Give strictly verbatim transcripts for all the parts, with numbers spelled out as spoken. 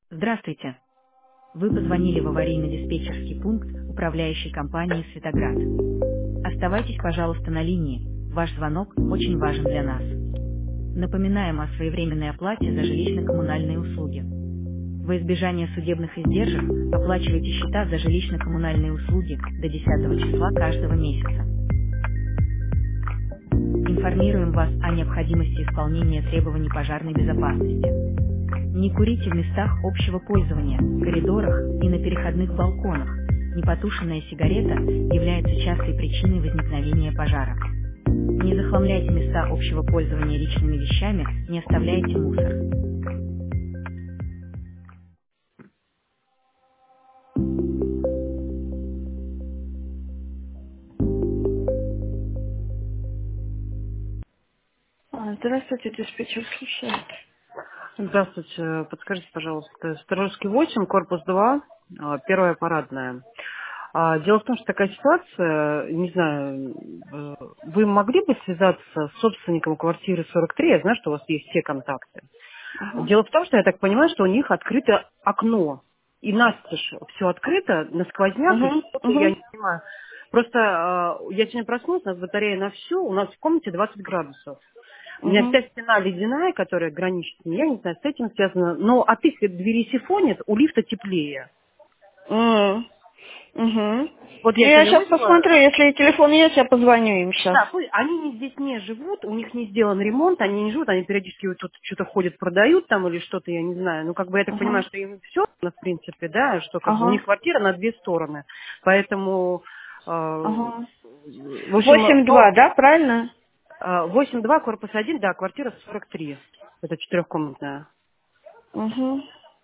Здравствуйте. Вы позвонили в аварийно-диспетчерский пункт управляющей компании «Светоград». Оставайтесь, пожалуйста, на линии. Ваш звонок очень важен для нас. Напоминаем о своевременной оплате за жилищно-коммунальные услуги. Во избежание судебных издержек оплачивайте счета за жилищно-коммунальные услуги до десятого числа каждого месяца. Информируем вас о необходимости исполнения требований пожарной безопасности. Не курите в местах общего пользования, коридорах и на переходных балконах. Непотушенная сигарета является частой причиной возникновения пожара. Не захламляйте места общего пользования личными вещами, не оставляйте мусор. А, Здравствуйте, диспетчер слушает. Здравствуйте. Подскажите, пожалуйста, Сторожский восемь, корпус два, а, первая парадная. А, Дело в том, что такая ситуация, не знаю, э, вы могли бы связаться с собственником квартиры сорок три? Я знаю, что у вас есть все контакты. Ага. Дело в том, что я так понимаю, что у них открыто окно. И настежь все открыто, на сквозняк, и Угу, что-то я угу, не понимаю. Просто э, я сегодня проснулась, у нас батарея на всю, у нас в комнате двадцать градусов. У меня угу. вся стена ледяная, которая граничит с ней, я не знаю, с этим связано. Но от их двери сифонит, у лифта теплее. М, Угу. Вот я Я сегодня сейчас вызвала. посмотрю, если телефон есть, я позвоню им сейчас. Да, пусть- они не- здесь не живут, у них не сделан ремонт, они не живут, они периодически вот тут что-то ходят, продают там или что-то, я не знаю. Ну, как бы я так понимаю, Ага, что им все, в принципе, да, что как бы у ага, них квартира на две стороны. Поэтому, э, ага. в общем, Восемь два, ну, да, правильно? э, восемь два, корпус один, да, квартира сорок три. Это четырехкомнатная. Угу.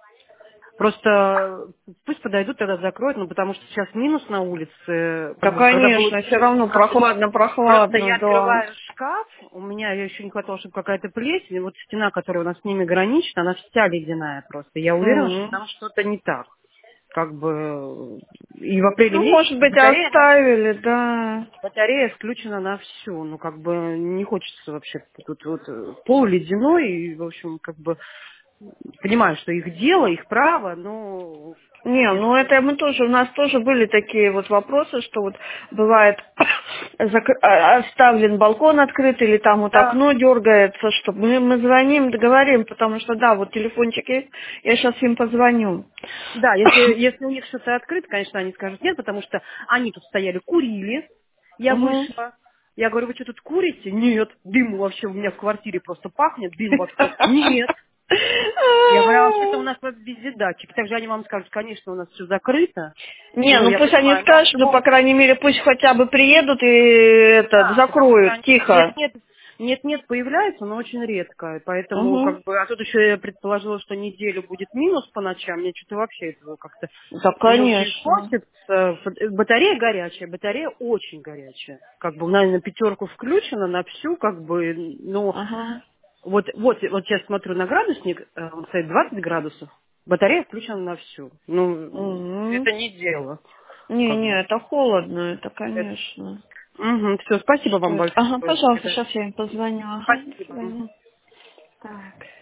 Просто пусть подойдут, тогда закроют, ну потому что сейчас минус на улице, Да, как бы когда было конечно, все равно как- просто прохладно-прохладно, я да. открываю шкаф, у меня еще не хватало, чтобы какая-то плесень, и вот стена, которая у нас с ними граничит, она вся ледяная просто. Я уверена, что М. там что-то не так. Как бы и в апреле Ну, может месяце быть, батарея, на- оставили, да. батарея включена на всю. Ну, как бы не хочется вообще тут вот э, пол ледяной, и, в общем, как бы понимаю, что их дело, их право, но Не, ну это мы тоже, у нас тоже были такие вот вопросы, что вот бывает зак- а- оставлен балкон открыт или там вот да. окно дергается, что мы, мы звоним, договорим, потому что да, вот телефончик есть, я сейчас им позвоню. Да, если, если у них что-то открыто, конечно, они скажут нет, потому что они тут стояли, курили. Я Угу. вышла. Я говорю, вы что тут курите? Нет. Дым вообще у меня в квартире просто пахнет. Дым вообще. Нет. Я говорю, а вообще-то у нас вот везде датчики. Также они вам скажут, конечно, у нас все закрыто. Не, Ну, ну я пусть они понимаю, но в скажут, ну по любом крайней мере пусть хотя бы приедут и это да, потому что закроют они тихо. нет-нет, нет-нет появляются, но очень редко. И поэтому, Угу. как бы, а тут еще я предположила, что неделю будет минус по ночам. Мне что-то вообще этого как-то Да, не очень конечно. хочется. Ф- Батарея горячая, батарея очень горячая. Как бы, наверное, пятерку включена на всю, как бы, ну, Ага. вот, вот, вот сейчас смотрю на градусник, э, он стоит двадцать градусов, батарея включена на всю. Ну, Угу. это не дело. Не, Как бы. не, это холодно, это конечно. Все, спасибо вам Вот. большое. Ага, пожалуйста, Это- сейчас я им позвоню. Ага, до Спасибо. Мгм. свидания. Так.